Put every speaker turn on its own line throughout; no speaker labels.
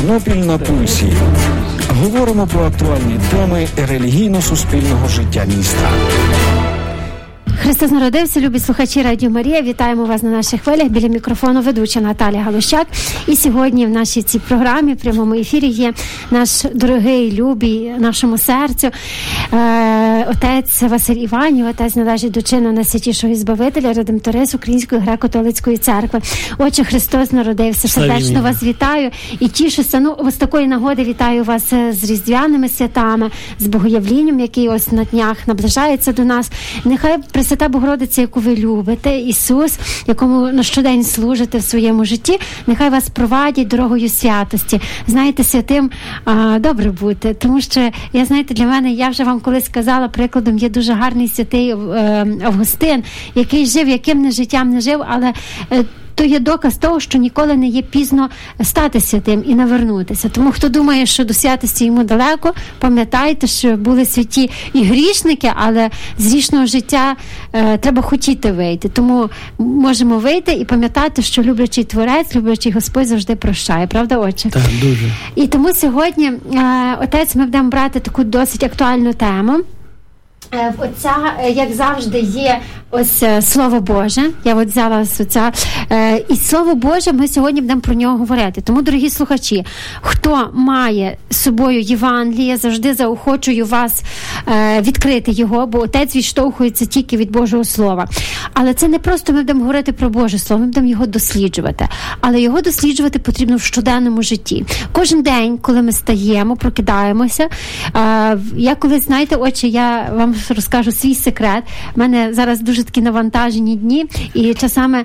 Тернопіль на пульсі. Говоримо про актуальні теми релігійно-суспільного життя міста.
Христос народився, любі слухачі Радіо Марія. Вітаємо вас на наших хвилях. Біля мікрофону ведуча Наталія Галущак. І сьогодні в нашій цій програмі, в прямому ефірі, є наш дорогий, любий нашому серцю отець Василь Іванів. Отець належить до чину Найсвятішого Збавителя, редемторис Української греко-католицької церкви. Отче, Христос народився. Сердечно вас вітаю і тішуся. З такої нагоди вітаю вас з Різдвяними святами, з Богоявлінням, який ось на днях наближається до нас. Нехай Пресвята Богородиця, яку ви любите, Ісус, якому на щодень служите в своєму житті, нехай вас провадять дорогою святості. Знаєте, святим добре бути, тому що, для мене, я вже вам колись казала, прикладом є дуже гарний святий Августин, який жив, яким життям не жив, але то є доказ того, що ніколи не є пізно стати святим і навернутися. Тому хто думає, що до святості йому далеко, пам'ятайте, що були святі і грішники, але з грішного життя треба хотіти вийти. Тому можемо вийти і пам'ятати, що люблячий Творець, люблячий Господь завжди прощає. Правда, отче?
Так, дуже.
І тому сьогодні, отець, ми будемо брати таку досить актуальну тему. В отця, як завжди, є ось Слово Боже. Я от взяла ось оця. І Слово Боже, ми сьогодні будемо про нього говорити. Тому, дорогі слухачі, хто має з собою Євангеліє, завжди заохочую вас відкрити його, бо отець відштовхується тільки від Божого Слова. Але це не просто ми будемо говорити про Боже Слово, ми будемо його досліджувати. Але його досліджувати потрібно в щоденному житті. Кожен день, коли ми стаємо, прокидаємося, я колись, знаєте, отче, я вам розкажу свій секрет. У мене зараз дуже такі навантажені дні, і часами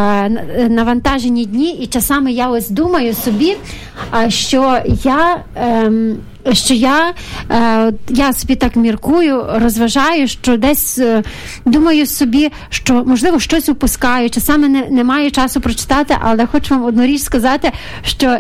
я ось думаю собі, що я собі так міркую, розважаю, що десь думаю собі, що, можливо, щось упускаю, часами не маю часу прочитати, але хочу вам одну річ сказати, що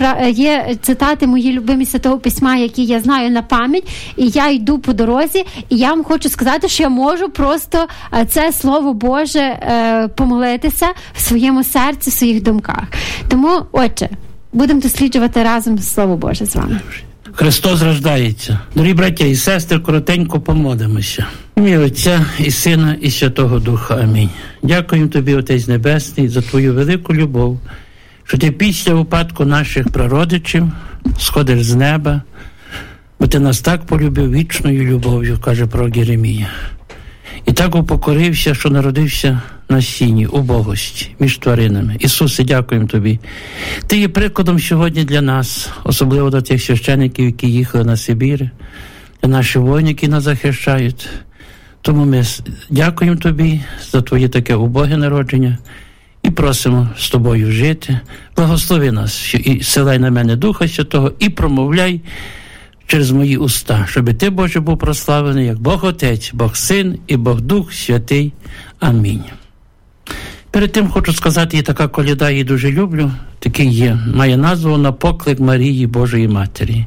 є цитати мої любимі Святого Письма, які я знаю на пам'ять, і я йду по дорозі, і я вам хочу сказати, що я можу просто це Слово Боже помолитися в своєму серці, в своїх думках. Тому, отче, будемо досліджувати разом Слово Боже з вами.
Христос рождається. Дорогі браття і сестри, коротенько помолимося. В ім'я Отця і Сина і Святого Духа. Амінь. Дякуємо Тобі, Отець Небесний, за Твою велику любов, що Ти після упадку наших прародичів сходиш з неба, бо Ти нас так полюбив вічною любов'ю, каже пророк Єремія. І так упокорився, що народився на сіні, убогості, між тваринами. Ісусе, дякуємо Тобі. Ти є прикладом сьогодні для нас, особливо для тих священиків, які їхали на Сибір, для наших воїнів, які нас захищають. Тому ми дякуємо Тобі за Твоє таке убоге народження і просимо з Тобою жити. Благослови нас, і силай на мене Духа Святого, і промовляй через мої уста, щоб Ти, Боже, був прославлений, як Бог Отець, Бог Син і Бог Дух Святий. Амінь. Перед тим хочу сказати, є така коляда, її дуже люблю, такий є, має назву «На поклик Марії Божої Матері».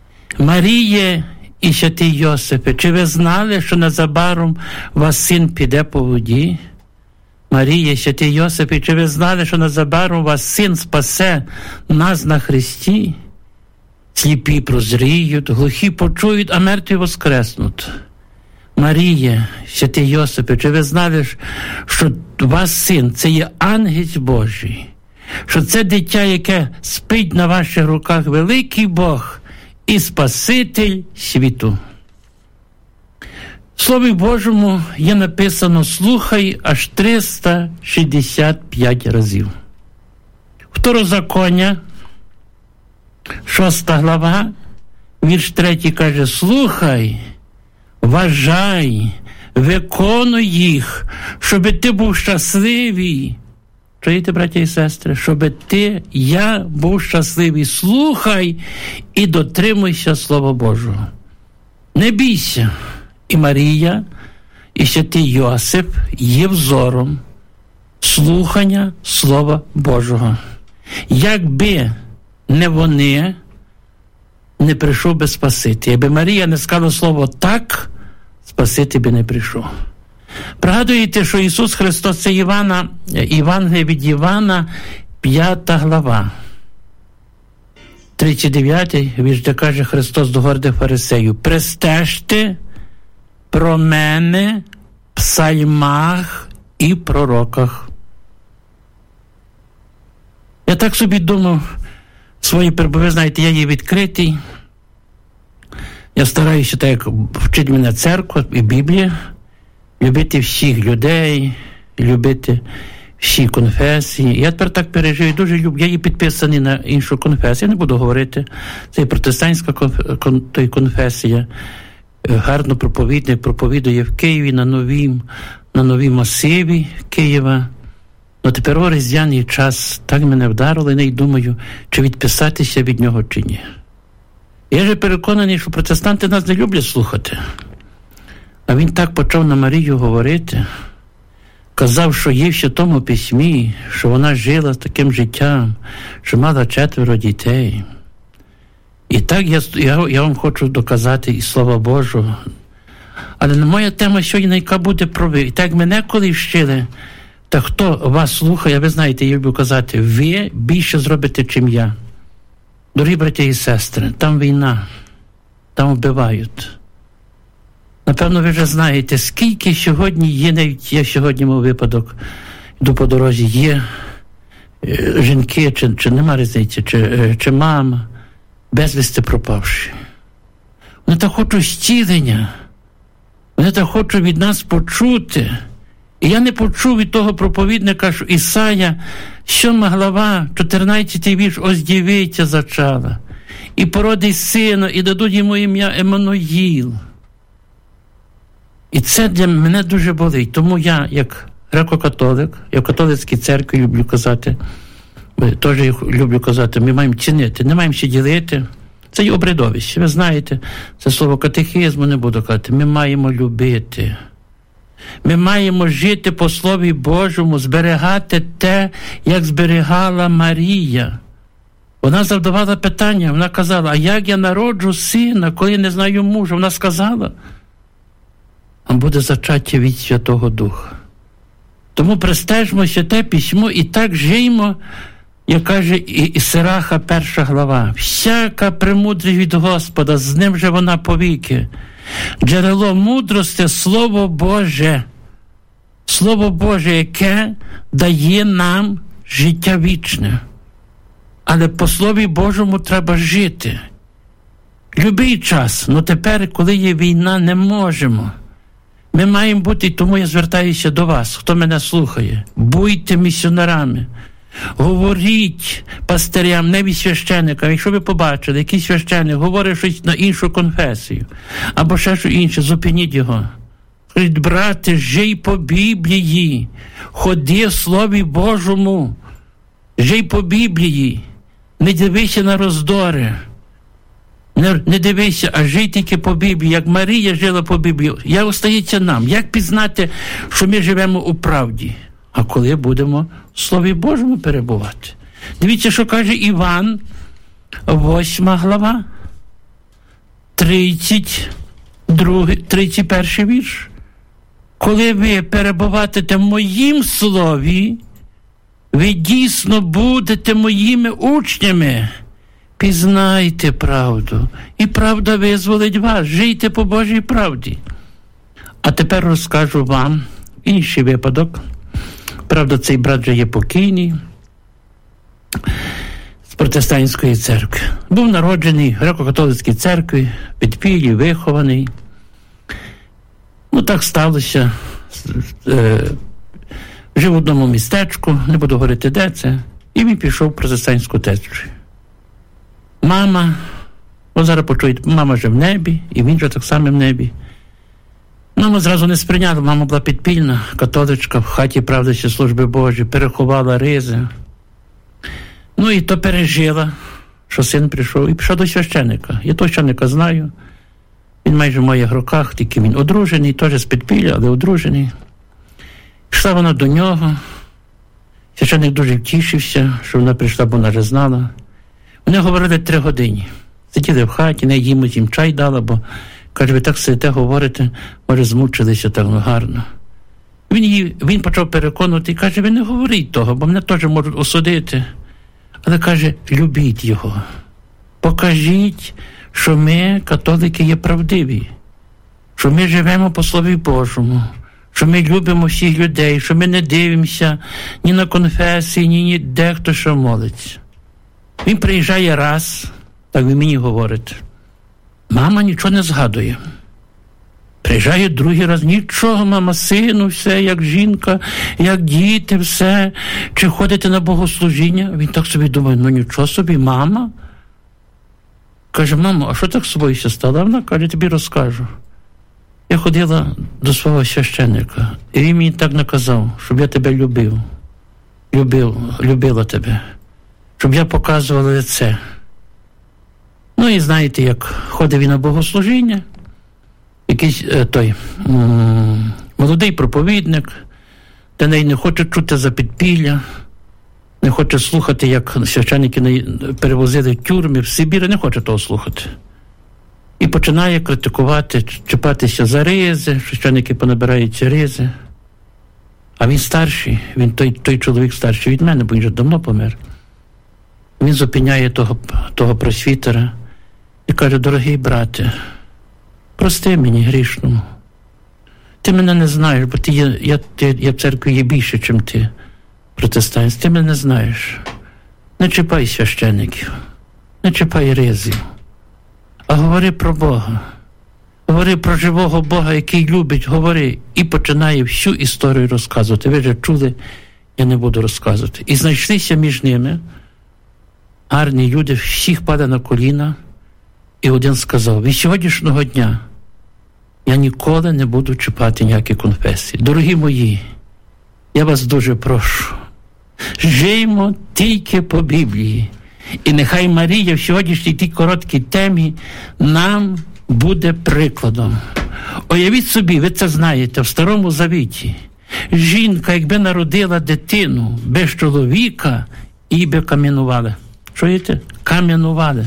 Маріє і святий Йосипе, чи ви знали, що незабаром вас син піде по воді? Марія, святий Йосипе, чи ви знали, що незабаром вас син спасе нас на хресті? Сліпі прозріють, глухі почують, а мертві воскреснуть. Марія, святий Йосипе, чи ви знали, що ваш син – це є ангел Божий, що це дитя, яке спить на ваших руках, великий Бог і Спаситель світу? В Слові Божому є написано «слухай» аж 365 разів. Второзаконня, 6 глава, вірш 3 каже: «Слухай, вважай, виконуй їх, щоби ти був щасливий». Чуєте, браття і сестри? Щоби я був щасливий. Слухай і дотримуйся Слова Божого. Не бійся. І Марія, і святий Йосип є взором слухання Слова Божого. Якби не вони, не прийшов би Спаситель. Якби Марія не сказала слово «так», Спаситель би не прийшов. Пригадуєте, що Ісус Христос, це Євангеліє від Івана, 5 глава. 39-й вірш, де каже Христос до гордих фарисеїв: «Пристежте про мене в псальмах і пророках». Я так собі думав, свої перебови, знаєте, я є відкритий. Я стараюся, так як вчить мене церква і Біблія, любити всіх людей, любити всі конфесії. Я тепер так пережив, дуже люблю. Я є підписаний на іншу конфесію, я не буду говорити. Це і протестантська конфесія. Гарно проповідує в Києві на новій масиві Києва. Но тепер у різдвяний час так мене вдарило, і не думаю, чи відписатися від нього, чи ні. Я же переконаний, що протестанти нас не люблять слухати. А він так почав на Марію говорити, казав, що є в Святому Письмі, що вона жила таким життям, що мала 4 дітей. І так я вам хочу доказати і Слова Божого. Але моя тема сьогодні, яка буде про ви. І так мене коли вчили, та хто вас слухає, ви знаєте, я люблю казати, ви більше зробите, чим я. Дорогі браті і сестри, там війна, там вбивають. Напевно, ви вже знаєте, скільки сьогодні є, навіть я сьогодні мав випадок, йду по дорозі, є жінки, чи нема різниці, чи мама, безвісти пропавші. Вони так хочуть зцілення, вони так хочуть від нас почути. І я не почув від того проповідника, що Ісая, 7 глава, 14 вірш, ось дівиця зачала, і породить сина, і дадуть йому ім'я Еммануїл. І це для мене дуже болить. Тому я, як греко-католик, я в католицькій церкві люблю казати, теж люблю казати, ми маємо цінити, не маємо ще ділити. Це є обрядовище, ви знаєте, це слово катехизму не буду казати. Ми маємо любити. Ми маємо жити по Слові Божому, зберігати те, як зберігала Марія. Вона задавала питання, вона казала, а як я народжу сина, коли не знаю мужа? Вона сказала, а буде зачаття від Святого Духа. Тому пристежмо Святе Письмо і так жиймо, як каже і Сираха 1 глава. Всяка премудрість від Господа, з ним же вона повіки. Джерело мудрості – Слово Боже. Слово Боже, яке дає нам життя вічне. Але по Слові Божому треба жити. Любий час, але тепер, коли є війна, не можемо. Ми маємо бути, тому я звертаюся до вас, хто мене слухає. Будьте місіонерами. Говоріть пастирям, навіть священникам. Якщо ви побачили, якийсь священник говорить щось на іншу конфесію, або ще щось інше, зупиніть його. Скажіть, брате, жий по Біблії, ходи в Слові Божому, жий по Біблії, не дивися на роздори, не дивися, а жий тільки по Біблії, як Марія жила по Біблії. Як остається нам? Як пізнати, що ми живемо у правді? А коли будемо в Слові Божому перебувати? Дивіться, що каже Іван, 8 глава, 31 вірш. Коли ви перебуватите в моїм слові, ви дійсно будете моїми учнями. Пізнайте правду, і правда визволить вас. Жийте по Божій правді. А тепер розкажу вам інший випадок. Правда, цей брат вже є покійний, з протестантської церкви. Був народжений в греко-католицькій церкві, в підпіллі, вихований. Ну, так сталося. Жив в одному містечку, не буду говорити, де це, і він пішов в протестантську течію. Мама, зараз почують, мама вже в небі, і він вже так само в небі. Мама зразу не сприйняла, мама була підпільна, католичка, в хаті, правда, ще служби Божі, переховала ризи. Ну і то пережила, що син прийшов, і пішов до священника. Я того священника знаю, він майже в моїх руках, тільки він одружений, теж з підпілля, але одружений. Пішла вона до нього, священник дуже втішився, що вона прийшла, бо вона вже знала. Вони говорили 3 години. Сиділи в хаті, не їм чай дала, бо, каже, ви так сидите, говорите, може, змучилися так гарно. Він почав переконувати і каже, ви не говоріть того, бо мене теж можуть осудити. Але каже, любіть його. Покажіть, що ми, католики, є правдиві, що ми живемо по Слові Божому, що ми любимо всіх людей, що ми не дивимося ні на конфесії, ні де хто що молиться. Він приїжджає раз, так ви мені говорите, мама нічого не згадує. Приїжджає другий раз, нічого, мама, сину, все, як жінка, як діти, все. Чи ходите на богослужіння? Він так собі думає, ну нічого собі, мама. Каже, мамо, а що так з собою все стало? А вона каже, тобі розкажу. Я ходила до свого священника, і він мені так наказав, щоб я тебе любила тебе, щоб я показувала лице. Ну і знаєте, як ходив він на богослужіння, якийсь молодий проповідник, та не хоче чути за підпілля, не хоче слухати, як священники перевозили в тюрми, в Сибір, не хоче того слухати. І починає критикувати, чіпатися за ризи, священники понабираються ризи. А він старший, він той чоловік старший від мене, бо він вже давно помер. Він зупиняє того просвітера і каже, дорогий брате, прости мені грішному. Ти мене не знаєш, бо я в церкві є більше, ніж ти, протестант. Ти мене не знаєш. Не чіпай священиків, не чіпай ризів, а говори про Бога. Говори про живого Бога, який любить, говори. І починає всю історію розказувати. Ви вже чули, я не буду розказувати. І знайшлися між ними гарні люди, всіх падали на коліна, і один сказав, від сьогоднішнього дня я ніколи не буду чіпати ніякі конфесії. Дорогі мої, я вас дуже прошу, жиймо тільки по Біблії. І нехай Марія в сьогоднішній тій короткій темі нам буде прикладом. Уявіть собі, ви це знаєте, в Старому Завіті жінка, якби народила дитину без чоловіка, її би кам'янували. Чуєте? Кам'янували.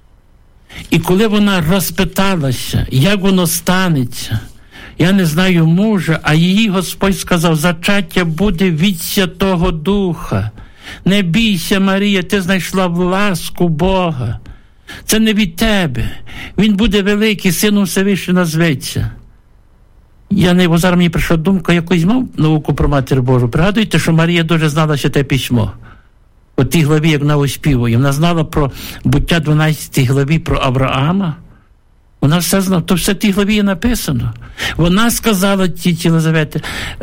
І коли вона розпиталася, як воно станеться, я не знаю мужа, а її Господь сказав, зачаття буде від Святого Духа. Не бійся, Марія, ти знайшла ласку Бога. Це не від тебе. Він буде великий, Сином Всевишнього назветься. Зараз мені прийшла думка, якусь мав науку про Матір Божу. Пригадуєте, що Марія дуже знала Святе Письмо. У тій главі, як вона оспівує. Вона знала про буття 12 главі про Авраама. Вона все знала, то все в тій главі є написано. Вона сказала Єлизаветі,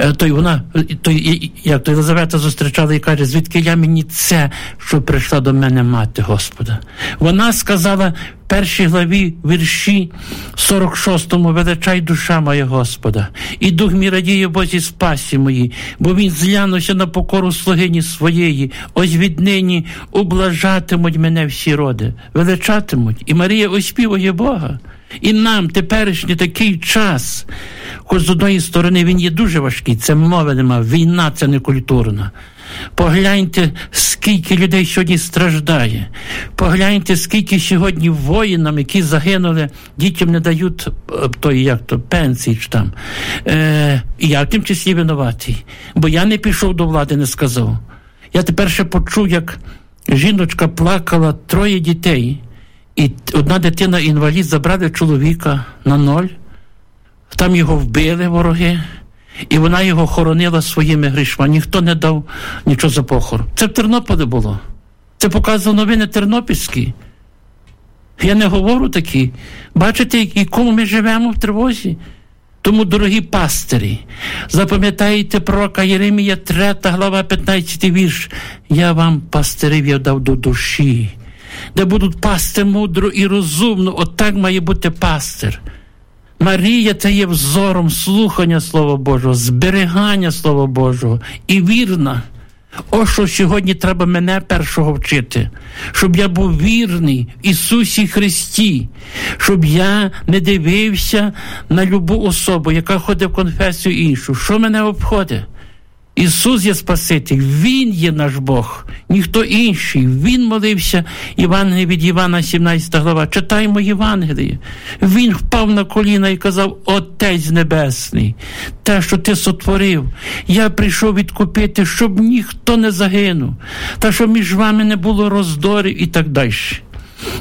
Єлизавета зустрічала і каже, звідки я мені це, що прийшла до мене мати Господа. Вона сказала в першій главі вірші 46-му, величай душа моя Господа, і дух мій радіє Божій спасі моїй, бо він зглянувся на покору слугині своєї, ось віднині ублажатимуть мене всі роди, величатимуть. І Марія оспівує Бога. І нам теперішній такий час, хоч з одної сторони він є дуже важкий, це мови нема, війна це не культурна. Погляньте, скільки людей сьогодні страждає. Погляньте, скільки сьогодні воїнам, які загинули, дітям не дають пенсії чи там. І я в тим числі винуватий. Бо я не пішов до влади, не сказав. Я тепер ще почув, як жіночка плакала, 3 дітей. І одна дитина-інвалід, забрали чоловіка на 0, там його вбили вороги, і вона його хоронила своїми грішми. Ніхто не дав нічого за похорон. Це в Тернополі було. Це показували новини тернопільські. Я не говорю такі. Бачите, якому ми живемо в тривозі? Тому, дорогі пастирі, запам'ятайте пророка Єремія, 3 глава, 15 вірш. Я вам, пастирів, я дав до душі, де будуть пасти мудро і розумно. Отак має бути пастир. Марія – це є взором слухання Слова Божого, зберігання Слова Божого і вірна. Ось що сьогодні треба мене першого вчити, щоб я був вірний в Ісусі Христі, щоб я не дивився на любу особу, яка ходить в конфесію іншу. Що мене обходить? Ісус є Спаситель, Він є наш Бог, ніхто інший. Він молився, Євангеліє від Івана, 17 глава. Читаємо Євангеліє. Він впав на коліна і казав, Отець Небесний, те, що Ти сотворив, я прийшов відкупити, щоб ніхто не загинув, та щоб між вами не було роздорів і так далі.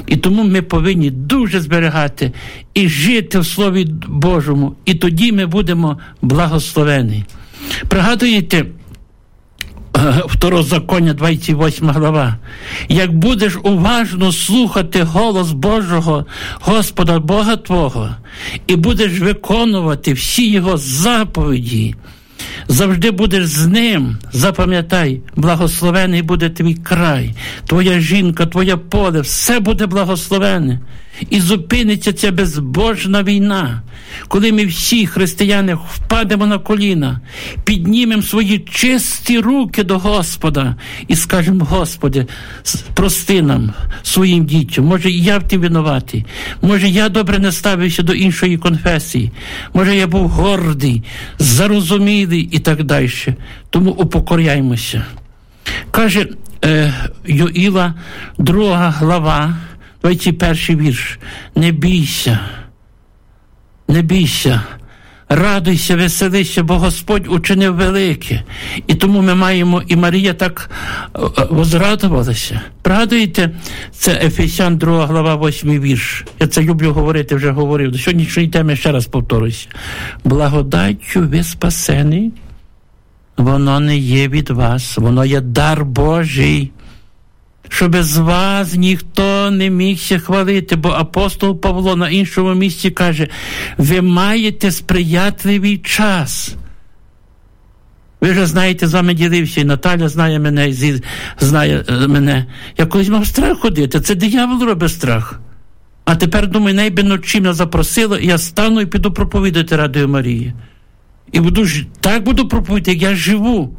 І тому ми повинні дуже зберігати і жити в Слові Божому, і тоді ми будемо благословені. Пригадуєте, Второзаконня, 28 глава. Як будеш уважно слухати голос Божого, Господа Бога твого, і будеш виконувати всі Його заповіді, завжди будеш з Ним, запам'ятай, благословений буде твій край, твоя жінка, твоє поле, все буде благословене. І зупиниться ця безбожна війна, коли ми всі, християни, впадемо на коліна, піднімемо свої чисті руки до Господа і скажемо: Господи, прости нам, своїм дітям. Може, я в тім винуватий, може, я добре не ставився до іншої конфесії, може, я був гордий, зарозумілий і так далі. Тому упокоряймося. Каже Йоїла, 2 глава, 21 вірш. Не бійся, не бійся, радуйся, веселися, бо Господь учинив велике. І тому ми маємо, і Марія так возрадувалася. Пригадуєте, це Ефесян 2 глава, 8 вірш. Я це люблю говорити, вже говорив. До сьогоднішньої теми ще раз повторюся. Благодаттю ви спасені, воно не є від вас, воно є дар Божий, що без вас ніхто не мігся хвалити, бо апостол Павло на іншому місці каже: ви маєте сприятливий час. Ви вже знаєте, з вами ділився, і Наталя знає мене, і знає мене. Я колись мав страх ходити, це диявол робить страх. А тепер, думаю, найби ночі мене запросила, і я стану і піду проповідати Радіо Марії. І так буду проповідати, як я живу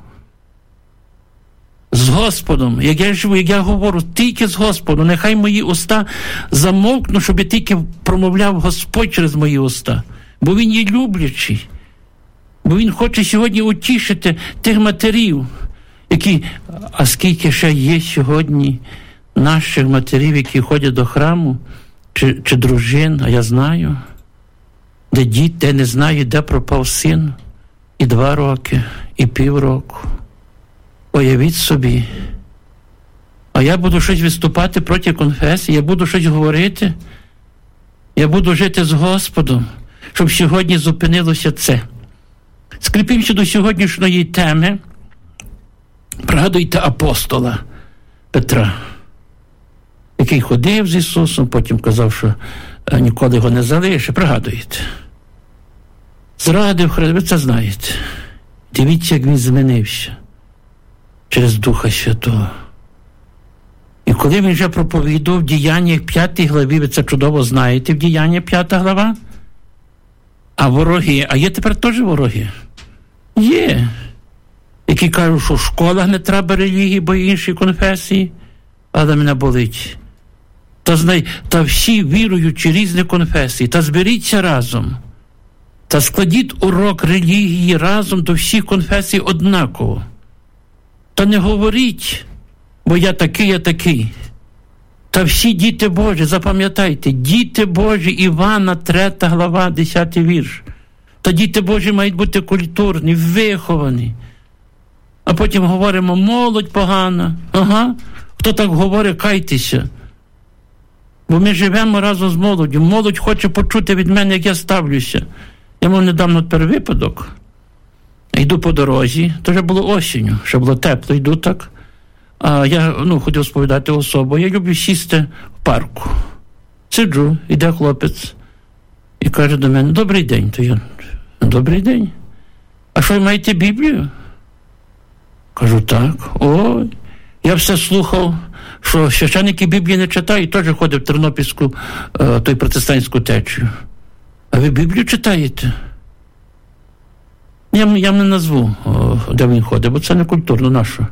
з Господом, як я живу, як я говорю тільки з Господом. Нехай мої уста замовкнуть, щоб я тільки промовляв Господь через мої уста. Бо Він є люблячий. Бо Він хоче сьогодні утішити тих матерів, які... А скільки ще є сьогодні наших матерів, які ходять до храму, чи дружин, а я знаю, де діти не знають, де пропав син, і 2 роки, і півроку. Уявіть собі. А я буду щось виступати проти конфесії, я буду щось говорити, я буду жити з Господом, щоб сьогодні зупинилося це. Скріпимося до сьогоднішньої теми. Пригадуйте апостола Петра, який ходив з Ісусом, потім казав, що ніколи його не залишить. Пригадуєте. Зрадив Христа, ви це знаєте. Дивіться, як він змінився через Духа Святого. І коли він вже проповідував в Діяннях 5 главі, ви це чудово знаєте, в Діяння 5 глава, а вороги, а є тепер теж вороги? Є. Які кажуть, що в школах не треба релігії, бо інші конфесії, але мене болить. Та всі віруючі різні конфесії, та зберіться разом, та складіть урок релігії разом до всіх конфесій однаково. Та не говоріть, бо я такий. Та всі діти Божі, запам'ятайте, діти Божі, Івана, 3 глава, 10 вірш. Та діти Божі мають бути культурні, виховані. А потім говоримо, молодь погана. Ага, хто так говорить, кайтеся. Бо ми живемо разом з молоддю. Молодь хоче почути від мене, як я ставлюся. Я мав недавно тепер випадок. Йду по дорозі, то вже було осінню, ще було тепло, йду так. А я хотів сповідати особу. Я люблю сісти в парку. Сиджу, іде хлопець і каже до мене: добрий день. То я: добрий день. А що, ви маєте Біблію? Кажу: так. Ой, я все слухав, що священники Біблії не читають, теж ходив в Тернопільську, той протестантську течію. А ви Біблію читаєте? Я не назву, де він ходить, бо це не культурно наше.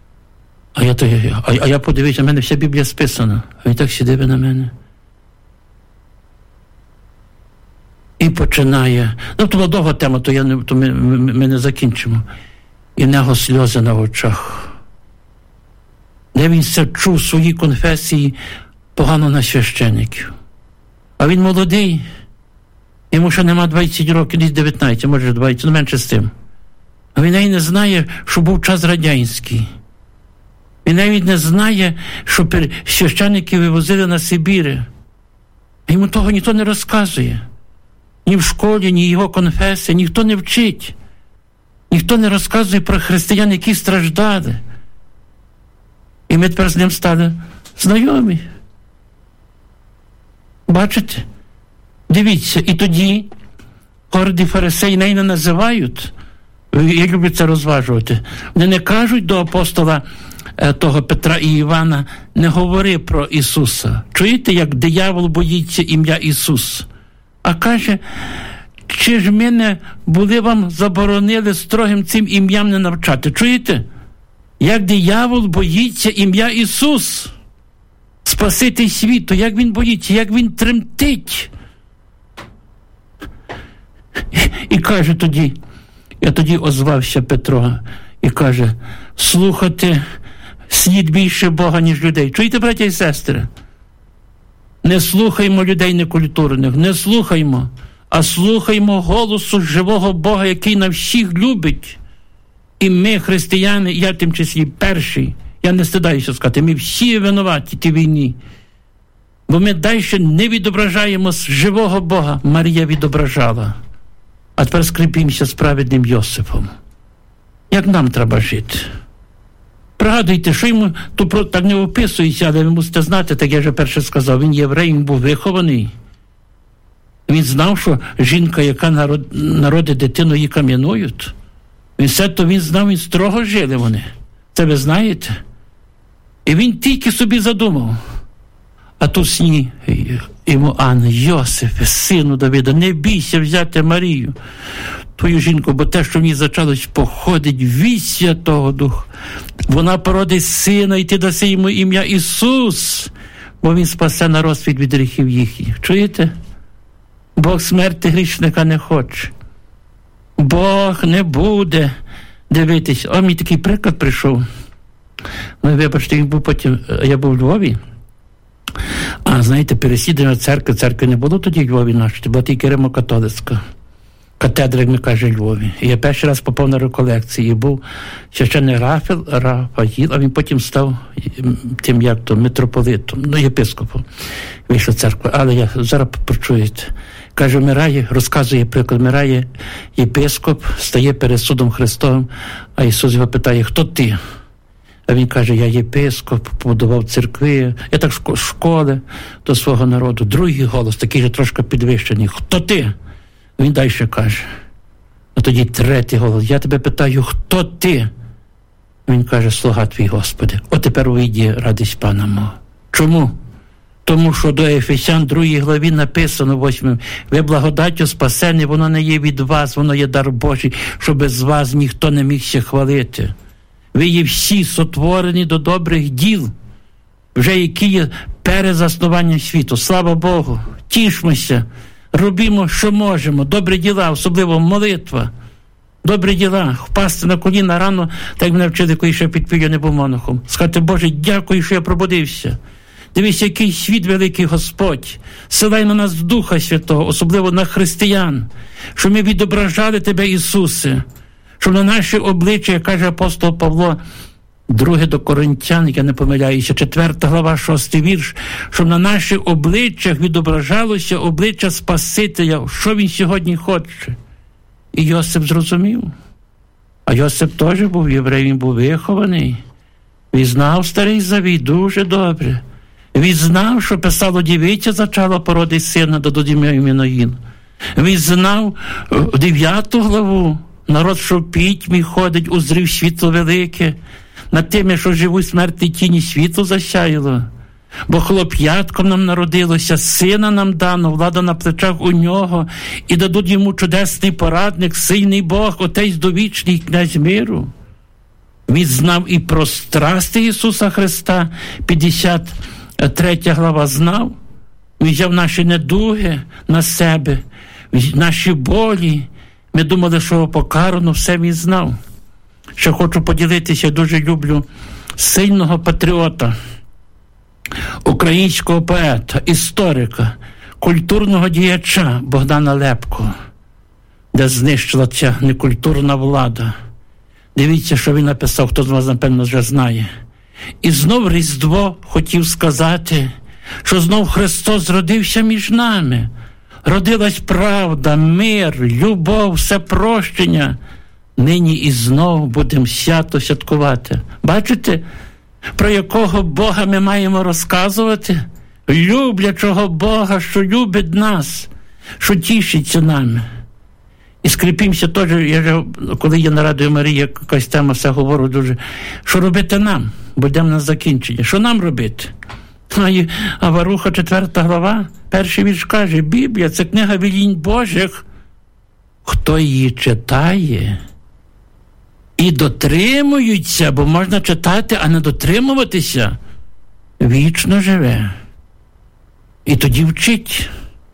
А я подивився, в мене вся Біблія списана. А він так сидив на мене. І починає. То була довга тема, то ми не закінчимо. І в нього сльози на очах. Де він це чув в своїй конфесії погано на священиків. А він молодий. Йому ще нема 20 років, десь 19, може 20, менше з тим. А він і не знає, що був час радянський. Він навіть не знає, що священники вивозили на Сибір. Йому того ніхто не розказує. Ні в школі, ні його конфесії, ніхто не вчить. Ніхто не розказує про християн, які страждали. І ми тепер з ним стали знайомі. Бачите? Дивіться, і тоді горді фарисеї не називають, я люблю це розважувати, вони не кажуть до апостола того Петра і Івана, не говори про Ісуса. Чуєте, як диявол боїться ім'я Ісус? А каже, чи ж ми не були вам заборонили строгим цим ім'ям не навчати? Чуєте? Як диявол боїться ім'я Ісус, Спаситель світу, як він боїться, як він тремтить. І каже тоді, я тоді озвався Петро і каже, слухати слід більше Бога, ніж людей. Чуєте, браття і сестри? Не слухаймо людей некультурних, не слухаймо, а слухаймо голосу живого Бога, який на всіх любить. І ми, християни, я тим числі перший, я не стидаюся сказати, ми всі винуваті в тій війні. Бо ми далі не відображаємо живого Бога. Марія відображала. А тепер скріпімося з праведним Йосифом. Як нам треба жити? Пригадуйте, що йому, тут так не описується, але ви мусите знати, так я вже перше сказав, він єврей, він був вихований. Він знав, що жінка, яка народить дитину, її кам'янують. Він знав, він строго жили вони. Це ви знаєте? І він тільки собі задумав. А тут сні йому Анна, Йосифе, сину Давида, не бійся взяти Марію, твою жінку, бо те, що в ній зачалось, походить від Святого Духа. Вона породить сина, і ти даси йому ім'я Ісус, бо він спасе народ світ від гріхів їхніх. Чуєте? Бог смерти грішника не хоче. Бог не буде дивитись. О, мені такий приклад прийшов. Ну, вибачте, він був потім, я був у Львові. А, знаєте, пересідання церкви не було тоді в Львові нашої, була тільки Римо-католицька. Катедра, як ми кажемо, в Львові. І я перший раз попав на реколекції, і був священник Рафаїл, а він потім став тим, як то, митрополитом, єпископом. Вийшла церква, але я зараз почуєте. Каже, вмирає, розказує приклад, вмирає єпископ, стає перед судом Христовим, а Ісус його питає, хто ти? А він каже, я єпископ, побудував церкви, я так школи до свого народу. Другий голос, такий же трошки підвищений, хто ти? Він далі каже. А тоді третій голос, я тебе питаю, хто ти? Він каже, слуга твій, Господи. От тепер увійди радість Пана мого. Чому? Тому що до Ефесян 2 главі написано 8, ви благодаттю спасені, воно не є від вас, воно є дар Божий, що без вас ніхто не мігся хвалити. Ви є всі сотворені до добрих діл, вже які є перед заснуванням світу. Слава Богу, тішмося, робімо, що можемо, добрі діла, особливо молитва, добрі діла, впасти на коліна рано, так мене вчили, коли ще підпів, я не був монахом. Сказати, Боже, дякую, що я пробудився. Дивись, який світ великий Господь. Силай на нас Духа Святого, особливо на християн, щоб ми відображали Тебе, Ісусе, щоб на наші обличчя, як каже апостол Павло, 2 до Коринтян, я не помиляюся, 4 глава, 6 вірш, щоб на наших обличчях відображалося обличчя Спасителя, що він сьогодні хоче. І Йосип зрозумів. А Йосип теж був єврей, він був вихований. Він знав Старий Завіт дуже добре. Він знав, що писало, дівиця зачала породить сина, дадуть ім'я Іммануїл. Він знав 9 главу, народ, що в пітьмі ходить, узрів світло велике, над тими, що живуть смертній тіні, світло засяяло. Бо хлоп'ятком нам народилося, сина нам дано, влада на плечах у нього, і дадуть йому чудесний порадник, сильний Бог, Отець довічний, князь миру. Він знав і про страсти Ісуса Христа, 53 глава знав. Він взяв наші недуги на себе, наші болі. Ми думали, що покарано, все він знав. Ще хочу поділитися, дуже люблю сильного патріота, українського поета, історика, культурного діяча Богдана Лепко, де знищила ця некультурна влада. Дивіться, що він написав, хто з вас, напевно, вже знає. І знов Різдво хотів сказати, що знов Христос зродився між нами. Родилась правда, мир, любов, всепрощення. Нині і знов будемо свято святкувати. Бачите, про якого Бога ми маємо розказувати? Люблячого Бога, що любить нас, що тішиться нами. І скріпімося теж, коли є на Радіо Марія якась тема, все говорю дуже, що робити нам? Будемо на закінчення. Що нам робити? А Варуха, 4 глава, 1 вірш каже, Біблія – це книга велінь Божих. Хто її читає і дотримується, бо можна читати, а не дотримуватися, вічно живе. І тоді вчить.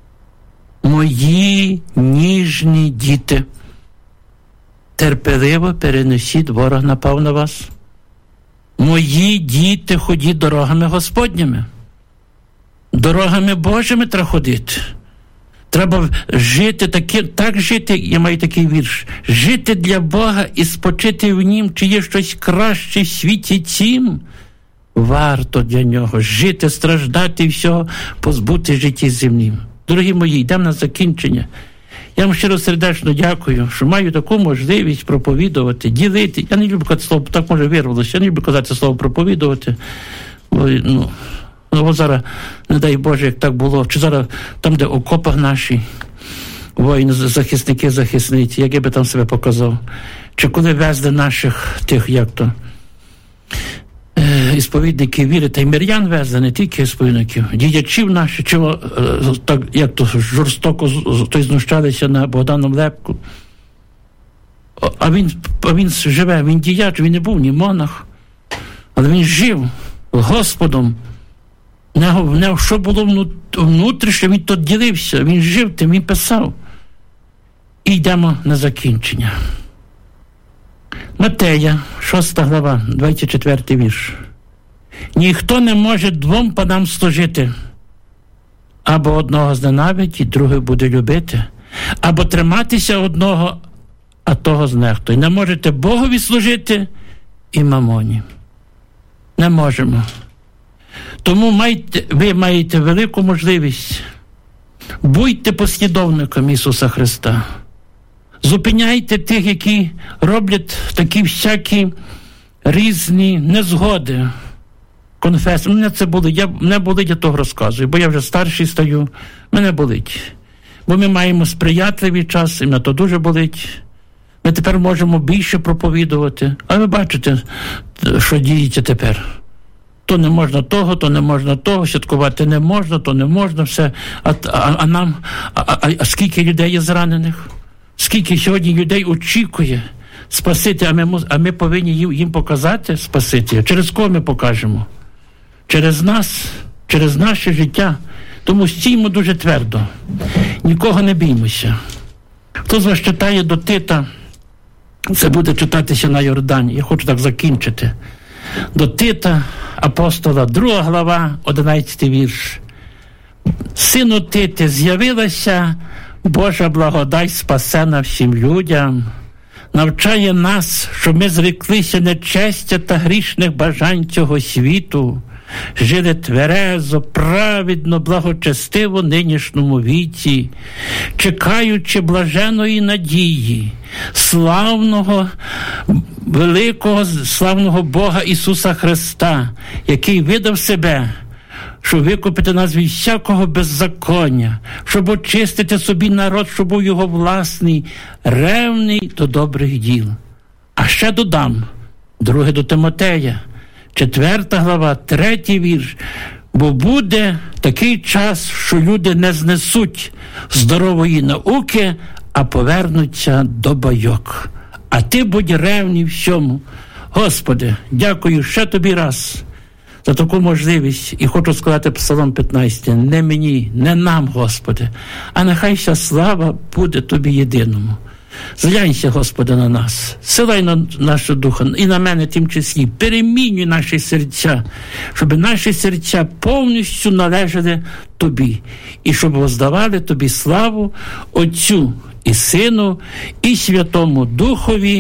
Мої ніжні діти, терпеливо перенесіть, ворог напав на вас. Мої діти, ходіть дорогами Господніми. Дорогами Божими треба ходити. Треба жити так жити, я маю такий вірш, жити для Бога і спочити в Нім, чи є щось краще в світі цім. Варто для Нього жити, страждати і всього, позбути житті земнім. Дорогі мої, йдемо на закінчення. Я вам щиро сердечно дякую, що маю таку можливість проповідувати, ділити. Я не люблю казати слово, так може вирвалося, я не люблю казати слово проповідувати. Бо зараз, не дай Боже, як так було, чи зараз там, де окопах наші, воїни, захисники, захисниці, як я би там себе показав. Чи коли везли наших тих, ісповідників віри, та й мирян везли, не тільки ісповідників, діячів наших, так, як то жорстоко знущалися на Богданом Лепку. А він живе, він діяч, він не був ні монах, але він жив Господом. Не що було внутрішнє, він тут ділився, він жив тим, він писав. І йдемо на закінчення. Матея, 6 глава, 24 вірш. Ніхто не може двом панам служити. Або одного зненавидить, другий буде любити. Або триматися одного, а того знехтує. Не можете Богові служити і мамоні. Не можемо. Тому ви маєте велику можливість. Будьте послідовником Ісуса Христа. Зупиняйте тих, які роблять такі всякі різні незгоди. Конфесії. Мене болить, я того розказую, бо я вже старший стаю. Мене болить. Бо ми маємо сприятливий час, і мене то дуже болить. Ми тепер можемо більше проповідувати. А ви бачите, що діється тепер. То не можна того, то не можна того, святкувати не можна, то не можна, все. А скільки людей є зранених? Скільки сьогодні людей очікує спасити, а ми повинні їм показати спасити. Через кого ми покажемо? Через нас, через наше життя. Тому стіймо дуже твердо. Нікого не біймося. Хто з вас читає до Тита, це буде читатися на Йордані. Я хочу так закінчити. До Тита, апостола, 2 глава, 11 вірш. Сину Тите, з'явилася Божа благодать спасена всім людям, навчає нас, щоб ми зреклися нечестя та грішних бажань цього світу, жили тверезо, праведно, благочестиво нинішньому віці, чекаючи блаженої надії, славного, великого, славного Бога Ісуса Христа, який видав себе, щоб викупити нас від всякого беззаконня, щоб очистити собі народ, щоб був його власний, ревний до добрих діл. А ще додам, 2 до Тимотея, 4 глава, 3 вірш. Бо буде такий час, що люди не знесуть здорової науки, а повернуться до байок. А ти будь ревний всьому. Господи, дякую ще тобі раз за таку можливість. І хочу сказати Псалом 15. Не мені, не нам, Господи, а нехай вся слава буде тобі єдиному. Зглянься, Господи, на нас, силай на нашу духа, і на мене тим числі, перемінюй наші серця, щоб наші серця повністю належали Тобі, і щоб воздавали Тобі славу Отцю і Сину, і Святому Духові.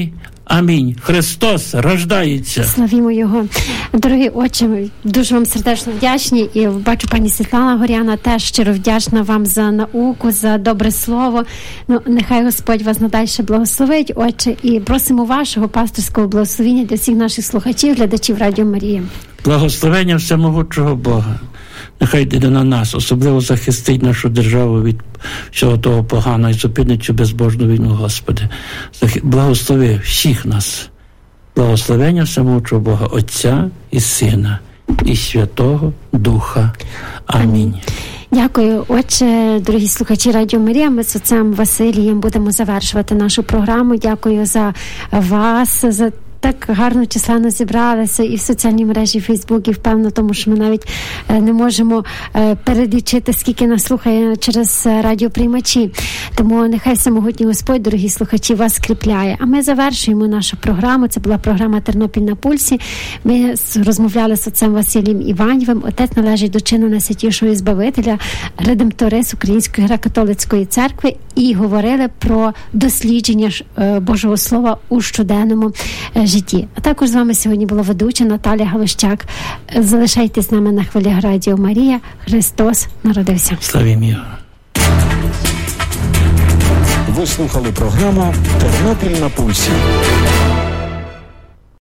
Амінь. Христос рождається.
Славімо Його. Дорогі отче, ми дуже вам сердечно вдячні. І бачу, пані Світлана Горяна теж щиро вдячна вам за науку, за добре слово. Нехай Господь вас надальше благословить, отче. І просимо вашого пасторського благословення для всіх наших слухачів, глядачів Радіо Марія.
Благословення всемогучого Бога. Нехай йде на нас, особливо захистить нашу державу від всього того поганого і зупинить цю безбожну війну, Господи. Благослови всіх нас. Благословення всемогучого Бога, Отця і Сина, і Святого Духа. Амінь.
Дякую, отче, дорогі слухачі Радіо Марія. Ми з отцем Василієм будемо завершувати нашу програму. Дякую за вас, за так гарно численно зібралися і в соціальній мережі Фейсбук, і впевнено, тому що ми навіть не можемо перелічити, скільки нас слухає через радіоприймачі. Тому нехай всемогутній Господь, дорогі слухачі, вас скріпляє. А ми завершуємо нашу програму. Це була програма «Тернопіль на пульсі». Ми розмовляли з отцем Василієм Іванівим. Отець належить до чину Найсвятішого і Збавителя, редемторис Української греко-католицької церкви, і говорили про дослідження Божого Слова у щоденному житті. А також з вами сьогодні була ведуча Наталія Галущак. Залишайтесь з нами на хвилях Радіо Марія. Христос народився.
Славімо Його.
Ви слухали програму «Тернопіль на пульсі».